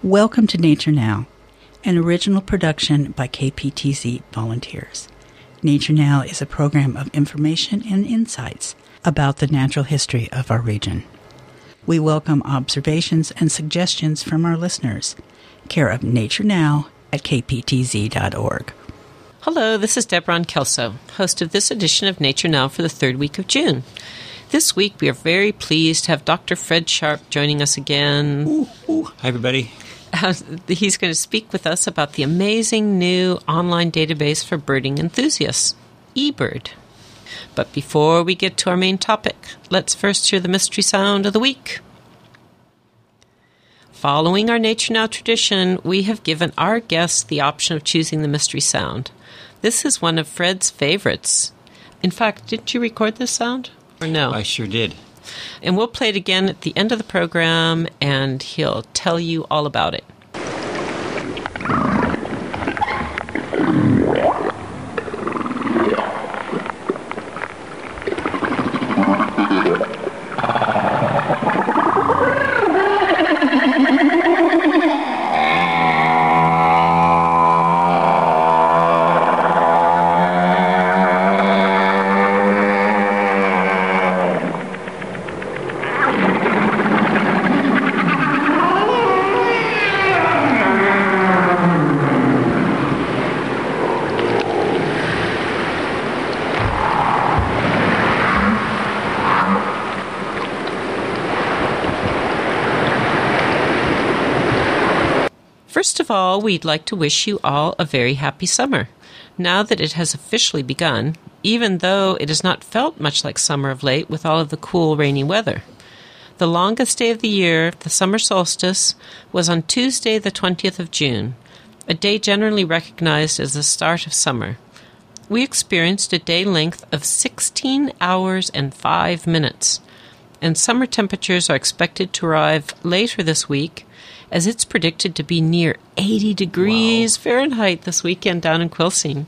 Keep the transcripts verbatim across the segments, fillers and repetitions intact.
Welcome to Nature Now, an original production by K P T Z volunteers. Nature Now is a program of information and insights about the natural history of our region. We welcome observations and suggestions from our listeners. Care of Nature Now at k p t z dot org. Hello, this is Deborah Kelso, host of this edition of Nature Now for the third week of June. This week, we are very pleased to have Doctor Fred Sharp joining us again. Ooh, ooh. Hi, everybody. Uh, he's going to speak with us about the amazing new online database for birding enthusiasts, eBird. But before we get to our main topic, let's first hear the mystery sound of the week. Following our Nature Now tradition, we have given our guests the option of choosing the mystery sound. This is one of Fred's favorites. In fact, didn't you record this sound? Or no? I sure did. And we'll play it again at the end of the program, and he'll tell you all about it. First of all, we'd like to wish you all a very happy summer. Now that it has officially begun, even though it has not felt much like summer of late with all of the cool, rainy weather. The longest day of the year, the summer solstice, was on Tuesday the twentieth of June, a day generally recognized as the start of summer. We experienced a day length of sixteen hours and five minutes, and summer temperatures are expected to arrive later this week, as it's predicted to be near eighty degrees wow. Fahrenheit this weekend down in Quilcene.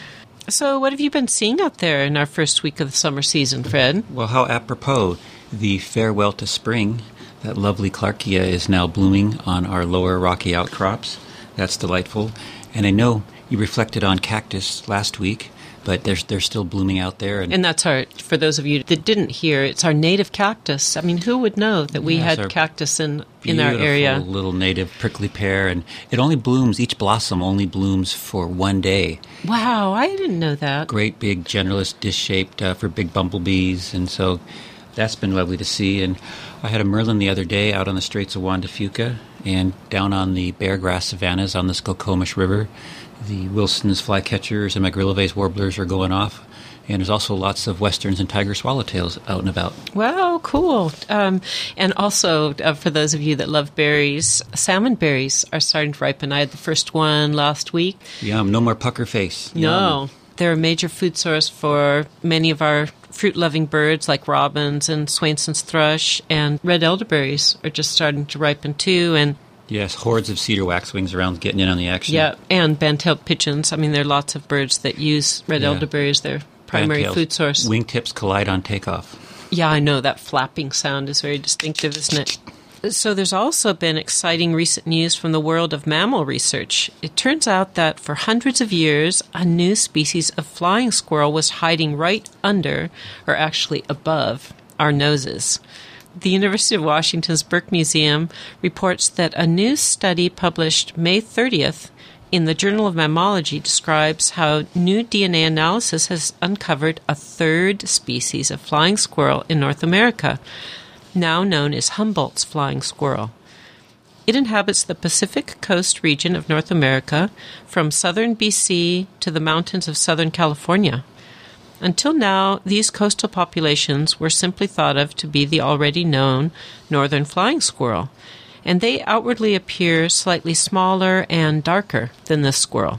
So what have you been seeing out there in our first week of the summer season, Fred? Well, how apropos. The farewell to spring, that lovely Clarkia is now blooming on our lower rocky outcrops. That's delightful. And I know you reflected on cactus last week, but they're, they're still blooming out there. And, and that's our, for those of you that didn't hear, it's our native cactus. I mean, who would know that we yes, had cactus in, in our area? Beautiful little native prickly pear. And it only blooms, each blossom only blooms for one day. Wow, I didn't know that. Great big generalist dish-shaped uh, for big bumblebees. And so that's been lovely to see. And I had a merlin the other day out on the Straits of Juan de Fuca and down on the bare grass savannas on the Skokomish River. The Wilson's flycatchers and Magrilloves warblers are going off. And there's also lots of westerns and tiger swallowtails out and about. Wow, cool. Um, and also, uh, for those of you that love berries, salmon berries are starting to ripen. I had the first one last week. Yum, no more pucker face. No. Yum. They're a major food source for many of our fruit-loving birds like robins and Swainson's thrush, and red elderberries are just starting to ripen too. And yes, hordes of cedar waxwings around getting in on the action. Yeah, and band-tailed pigeons. I mean, there are lots of birds that use red yeah. elderberry as their primary Band-tails. Food source. Wingtips collide on takeoff. Yeah, I know. That flapping sound is very distinctive, isn't it? So there's also been exciting recent news from the world of mammal research. It turns out that for hundreds of years, a new species of flying squirrel was hiding right under, or actually above, our noses. The University of Washington's Burke Museum reports that a new study published May thirtieth in the Journal of Mammalogy describes how new D N A analysis has uncovered a third species of flying squirrel in North America, now known as Humboldt's flying squirrel. It inhabits the Pacific Coast region of North America, from southern B C to the mountains of southern California. Until now, these coastal populations were simply thought of to be the already known northern flying squirrel, and they outwardly appear slightly smaller and darker than this squirrel.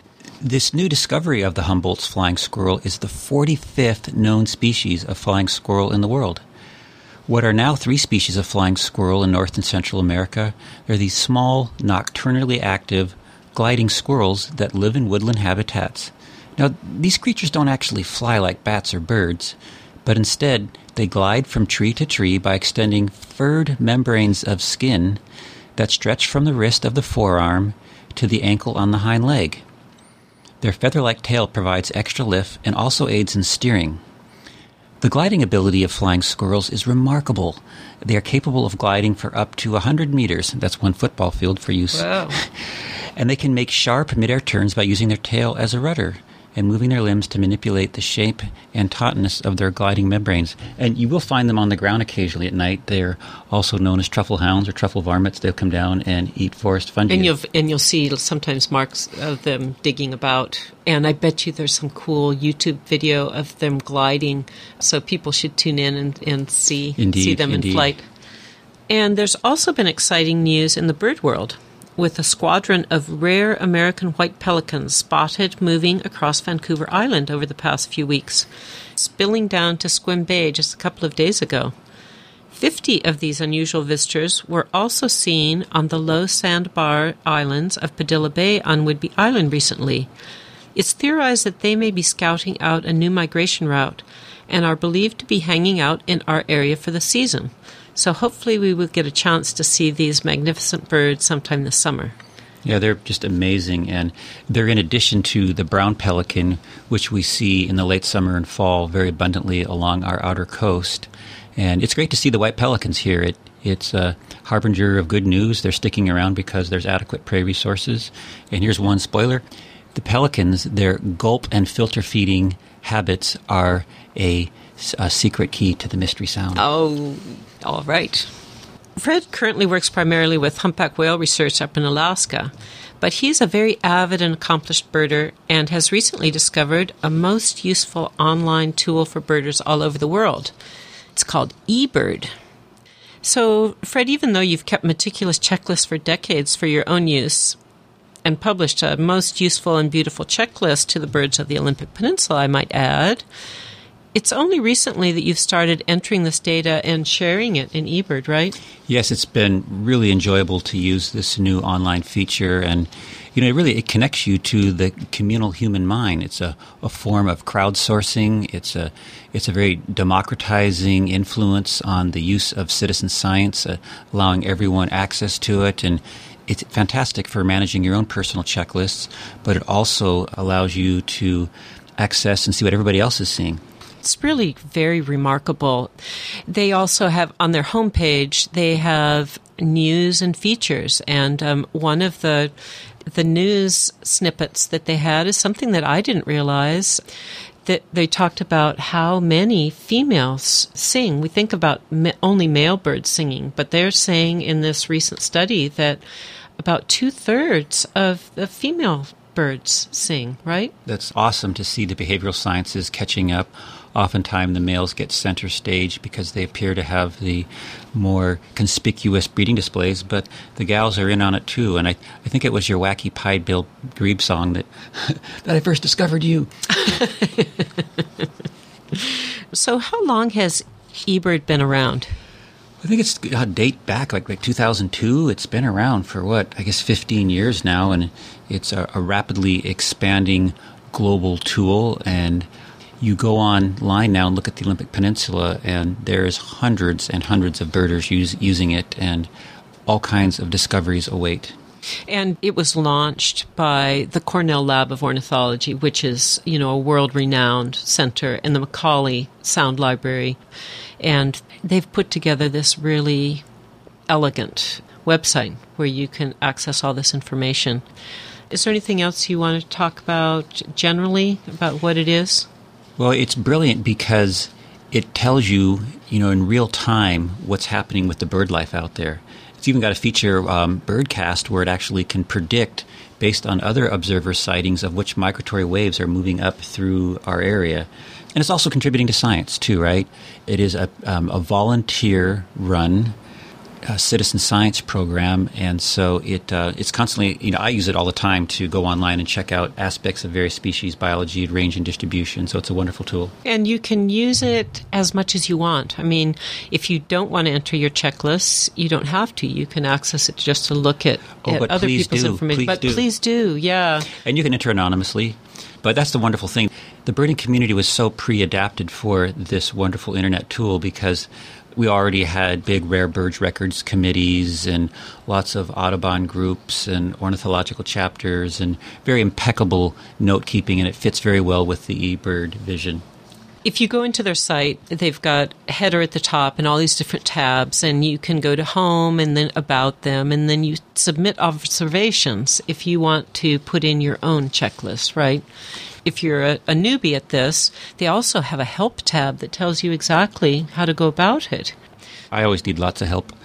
This new discovery of the Humboldt's flying squirrel is the forty-fifth known species of flying squirrel in the world. What are now three species of flying squirrel in North and Central America are these small, nocturnally active, gliding squirrels that live in woodland habitats. Now, these creatures don't actually fly like bats or birds, but instead they glide from tree to tree by extending furred membranes of skin that stretch from the wrist of the forearm to the ankle on the hind leg. Their feather-like tail provides extra lift and also aids in steering. The gliding ability of flying squirrels is remarkable. They are capable of gliding for up to one hundred meters. That's one football field for use. Wow. And they can make sharp mid-air turns by using their tail as a rudder and moving their limbs to manipulate the shape and tautness of their gliding membranes. And you will find them on the ground occasionally at night. They're also known as truffle hounds or truffle varmints. They'll come down and eat forest fungi. And you'll and you'll see sometimes marks of them digging about. And I bet you there's some cool YouTube video of them gliding. So people should tune in and, and see indeed, see them indeed. in flight. And there's also been exciting news in the bird world, with a squadron of rare American white pelicans spotted moving across Vancouver Island over the past few weeks, spilling down to Squim Bay just a couple of days ago. Fifty of these unusual visitors were also seen on the low sandbar islands of Padilla Bay on Whidbey Island recently. It's theorized that they may be scouting out a new migration route and are believed to be hanging out in our area for the season. So hopefully we will get a chance to see these magnificent birds sometime this summer. Yeah, they're just amazing. And they're in addition to the brown pelican, which we see in the late summer and fall very abundantly along our outer coast. And it's great to see the white pelicans here. It, it's a harbinger of good news. They're sticking around because there's adequate prey resources. And here's one spoiler. The pelicans, their gulp and filter feeding habits are a, a secret key to the Mystery Sound. Oh, all right. Fred currently works primarily with humpback whale research up in Alaska, but he's a very avid and accomplished birder and has recently discovered a most useful online tool for birders all over the world. It's called eBird. So, Fred, even though you've kept meticulous checklists for decades for your own use and published a most useful and beautiful checklist to the birds of the Olympic Peninsula, I might add, it's only recently that you've started entering this data and sharing it in eBird, right? Yes, it's been really enjoyable to use this new online feature, and you know, it really it connects you to the communal human mind. It's a, a form of crowdsourcing. It's a it's a very democratizing influence on the use of citizen science, uh, allowing everyone access to it, and it's fantastic for managing your own personal checklists. But it also allows you to access and see what everybody else is seeing. It's really very remarkable. They also have on their homepage, they have news and features. And um, one of the the news snippets that they had is something that I didn't realize, that they talked about how many females sing. We think about ma- only male birds singing, but they're saying in this recent study that about two-thirds of the female birds sing, right? That's awesome to see the behavioral sciences catching up. Oftentimes the males get center stage because they appear to have the more conspicuous breeding displays, but the gals are in on it too. And I, I think it was your wacky pied-billed grebe song that, that I first discovered you. So how long has eBird been around? I think it's a date back like, like two thousand two. It's been around for, what, I guess fifteen years now, and it's a, a rapidly expanding global tool. And you go online now and look at the Olympic Peninsula, and there's hundreds and hundreds of birders use, using it, and all kinds of discoveries await. And it was launched by the Cornell Lab of Ornithology, which is, you know, a world-renowned center, and the Macaulay Sound Library. And they've put together this really elegant website where you can access all this information. Is there anything else you want to talk about generally about what it is? Well, it's brilliant because it tells you, you know, in real time what's happening with the bird life out there. It's even got a feature, um, Birdcast, where it actually can predict, based on other observer sightings, of which migratory waves are moving up through our area. And it's also contributing to science, too, right? It is a, um, a volunteer-run uh, citizen science program, and so it uh, it's constantly, you know, I use it all the time to go online and check out aspects of various species, biology, range, and distribution, so it's a wonderful tool. And you can use it as much as you want. I mean, if you don't want to enter your checklists, you don't have to. You can access it just to look at, oh, at but other please people's do. information. Please but do. please do, yeah. And you can enter anonymously. But that's the wonderful thing. The birding community was so pre-adapted for this wonderful internet tool because We already had big rare birds records committees and lots of Audubon groups and ornithological chapters and very impeccable note-keeping, and it fits very well with the eBird vision. If you go into their site, they've got a header at the top and all these different tabs, and you can go to home and then about them, and then you submit observations if you want to put in your own checklist, right? If you're a, a newbie at this, they also have a help tab that tells you exactly how to go about it. I always need lots of help.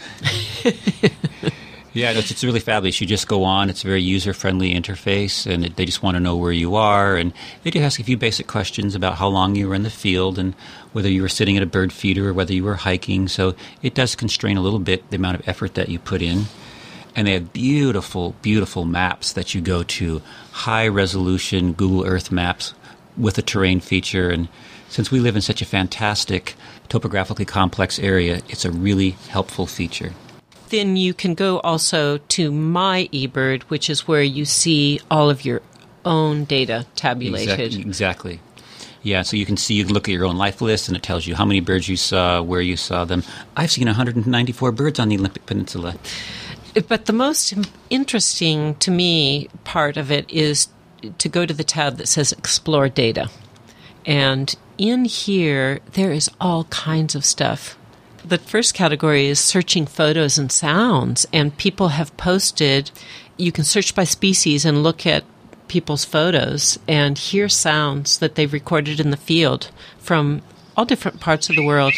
Yeah, it's, it's really fabulous. You just go on. It's a very user-friendly interface, and it, they just want to know where you are. And they do ask a few basic questions about how long you were in the field and whether you were sitting at a bird feeder or whether you were hiking. So it does constrain a little bit the amount of effort that you put in. And they have beautiful, beautiful maps that you go to, high-resolution Google Earth maps with a terrain feature. And since we live in such a fantastic, topographically complex area, it's a really helpful feature. Then you can go also to My eBird, which is where you see all of your own data tabulated. Exactly. exactly. Yeah, so you can see, you can look at your own life list, and it tells you how many birds you saw, where you saw them. I've seen one hundred ninety-four birds on the Olympic Peninsula. But the most interesting to me part of it is to go to the tab that says Explore Data. And in here, there is all kinds of stuff. The first category is searching photos and sounds, and people have posted, you can search by species and look at people's photos and hear sounds that they've recorded in the field from all different parts of the world.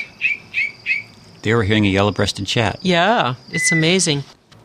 They were hearing a yellow-breasted chat. Yeah, it's amazing.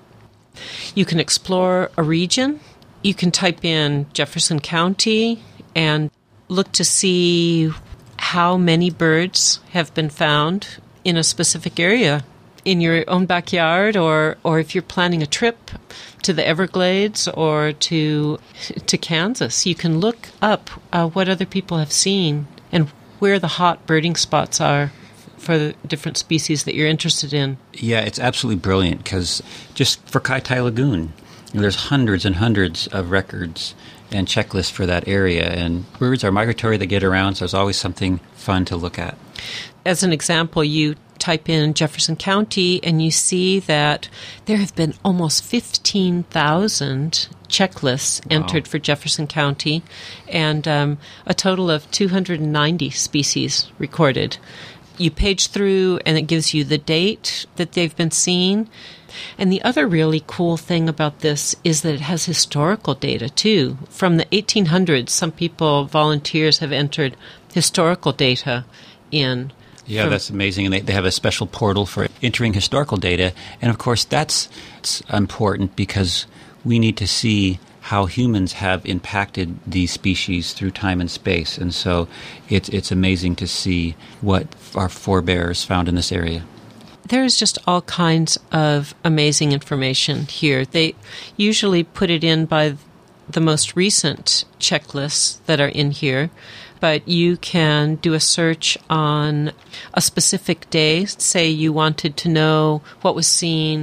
You can explore a region. You can type in Jefferson County and look to see how many birds have been found in a specific area in your own backyard, or, or if you're planning a trip to the Everglades or to to Kansas, you can look up uh, what other people have seen and where the hot birding spots are for the different species that you're interested in. Yeah, it's absolutely brilliant because just for Kaitai Lagoon, you know, there's hundreds and hundreds of records and checklists for that area, and birds are migratory, they get around, so there's always something fun to look at. As an example, you type in Jefferson County and you see that there have been almost fifteen thousand checklists Wow. entered for Jefferson County, and um, a total of two hundred ninety species recorded. You page through and it gives you the date that they've been seen. And the other really cool thing about this is that it has historical data, too. From the eighteen hundreds, some people, volunteers, have entered historical data in. Yeah, from- that's amazing. And they, they have a special portal for entering historical data. And, of course, that's, that's important because we need to see how humans have impacted these species through time and space. And so it's it's amazing to see what our forebears found in this area. There's just all kinds of amazing information here. They usually put it in by the most recent checklists that are in here, but you can do a search on a specific day. Say you wanted to know what was seen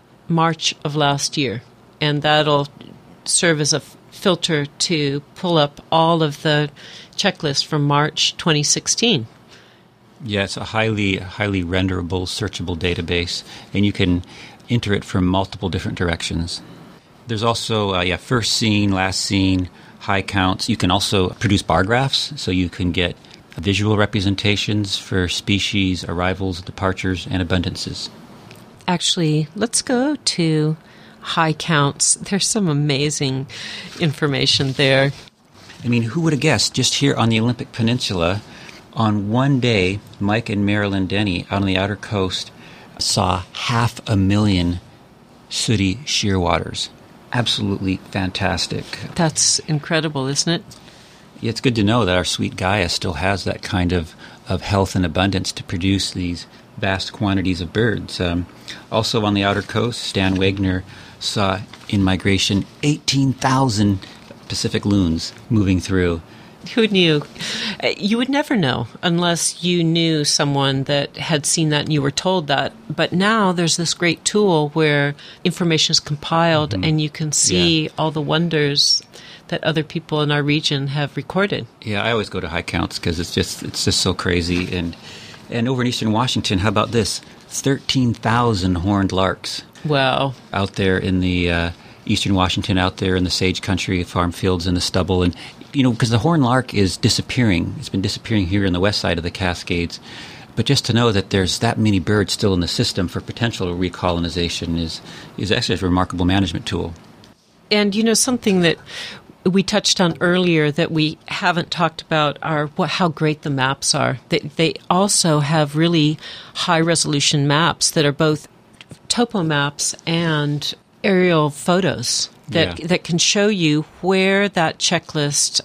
March of last year, and that'll serve as a f- filter to pull up all of the checklists from March twenty sixteen. Yeah, it's a highly, highly renderable, searchable database, and you can enter it from multiple different directions. There's also, uh, yeah, first seen, last seen, high counts. You can also produce bar graphs, so you can get visual representations for species, arrivals, departures, and abundances. Actually, let's go to high counts. There's some amazing information there. I mean, who would have guessed, just here on the Olympic Peninsula, on one day, Mike and Marilyn Denny out on the outer coast saw half a million sooty shearwaters. Absolutely fantastic. That's incredible, isn't it? Yeah, it's good to know that our sweet Gaia still has that kind of, of health and abundance to produce these vast quantities of birds. Um, also on the outer coast, Stan Wagner saw in migration eighteen thousand Pacific loons moving through. Who knew? Uh, You would never know unless you knew someone that had seen that and you were told that. But now there's this great tool where information is compiled mm-hmm. and you can see yeah. all the wonders that other people in our region have recorded. Yeah, I always go to high counts because it's just it's just so crazy, and And over in eastern Washington, how about this? thirteen thousand horned larks. Wow. Out there in the uh, eastern Washington, out there in the sage country, farm fields and the stubble. And, you know, because the horned lark is disappearing. It's been disappearing here on the west side of the Cascades. But just to know that there's that many birds still in the system for potential recolonization is, is actually a remarkable management tool. And, you know, something that we touched on earlier that we haven't talked about are what, how great the maps are. They, they also have really high-resolution maps that are both topo maps and aerial photos that Yeah. that can show you where that checklist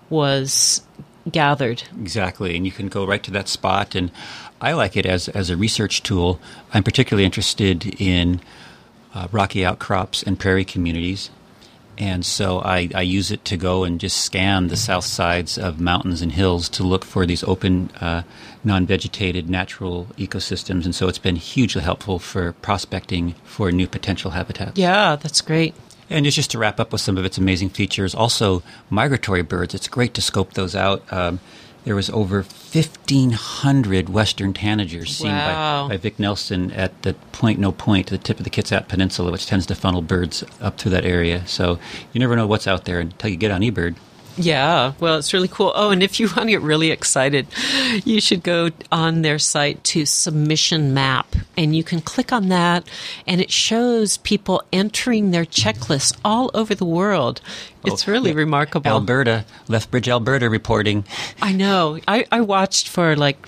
was gathered. Exactly, and you can go right to that spot. And I like it as, as a research tool. I'm particularly interested in uh, rocky outcrops and prairie communities. And so I, I use it to go and just scan the south sides of mountains and hills to look for these open, uh, non-vegetated natural ecosystems. And so it's been hugely helpful for prospecting for new potential habitats. Yeah, that's great. And just, just to wrap up with some of its amazing features, also migratory birds. It's great to scope those out. Um, there was over fifteen hundred western tanagers seen Wow. by, by Vic Nelson at the Point No Point, the tip of the Kitsap Peninsula, which tends to funnel birds up through that area. So you never know what's out there until you get on eBird. Yeah, well, it's really cool. Oh, and if you want to get really excited, you should go on their site to Submission Map, and you can click on that, and it shows people entering their checklists all over the world. It's Oh, really yeah. remarkable. Alberta, Lethbridge, Alberta reporting. I know. I, I watched for like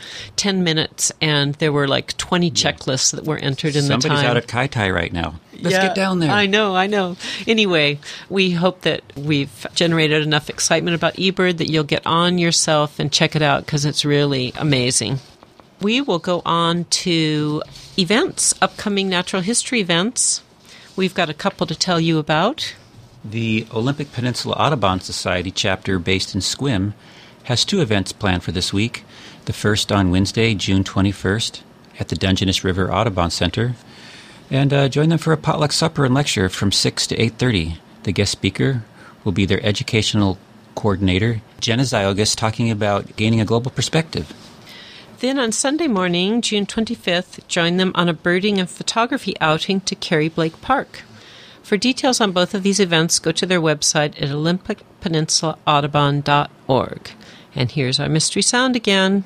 ten minutes, and there were like twenty checklists that were entered in Somebody's the time. out at Kaitai right now. Let's Yeah, get down there. I know, I know. Anyway, we hope that we've generated enough excitement about eBird that you'll get on yourself and check it out because it's really amazing. We will go on to events, upcoming natural history events. We've got a couple to tell you about. The Olympic Peninsula Audubon Society chapter based in Sequim has two events planned for this week. The first on Wednesday, June twenty-first, at the Dungeness River Audubon Center. And uh, join them for a potluck supper and lecture from six to eight thirty. The guest speaker will be their educational coordinator, Jenna Ziogas, talking about gaining a global perspective. Then on Sunday morning, June twenty-fifth, join them on a birding and photography outing to Carrie Blake Park. For details on both of these events, go to their website at olympic peninsula audubon dot org. And here's our mystery sound again.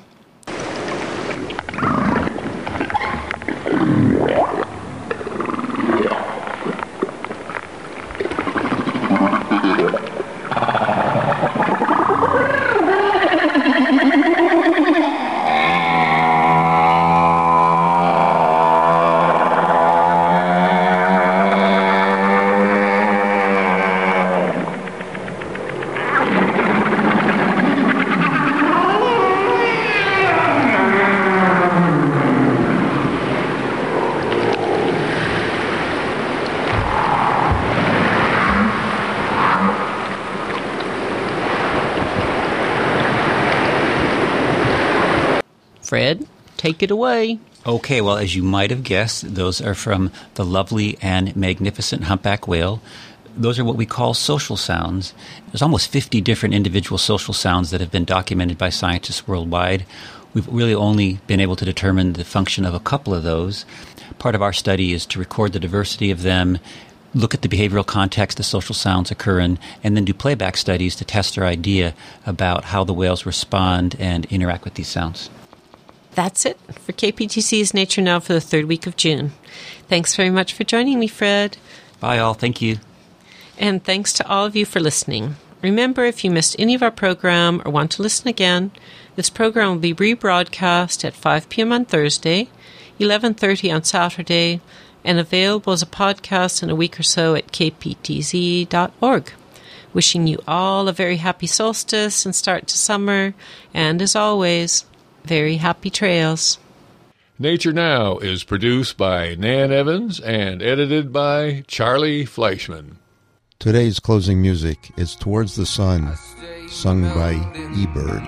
Fred, take it away. Okay, well, as you might have guessed, those are from the lovely and magnificent humpback whale. Those are what we call social sounds. There's almost fifty different individual social sounds that have been documented by scientists worldwide. We've really only been able to determine the function of a couple of those. Part of our study is to record the diversity of them, look at the behavioral context the social sounds occur in, and then do playback studies to test our idea about how the whales respond and interact with these sounds. That's it for K P T C's Nature Now for the third week of June. Thanks very much for joining me, Fred. Bye, all. Thank you. And thanks to all of you for listening. Remember, if you missed any of our program or want to listen again, this program will be rebroadcast at five p.m. on Thursday, eleven thirty on Saturday, and available as a podcast in a week or so at k p t z dot org. Wishing you all a very happy solstice and start to summer, and as always, very happy trails. Nature Now is produced by Nan Evans and edited by Charlie Fleischman. Today's closing music is Towards the Sun, sung by eBird.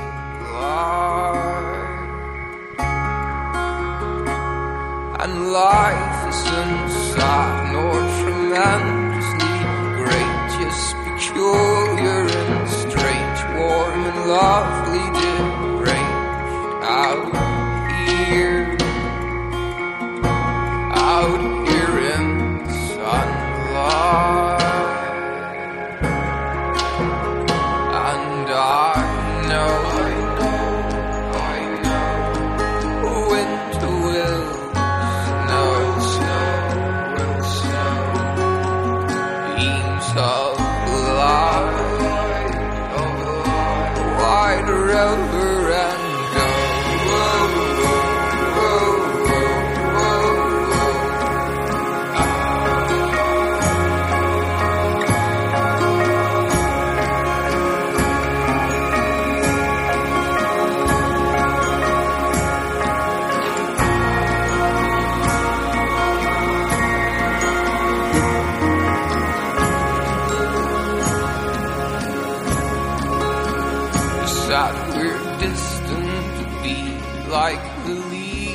And life isn't sad nor tremendously great, just peculiar and strange, warm and lovely, deranged out. forever and go. That we're destined to be like the leaves.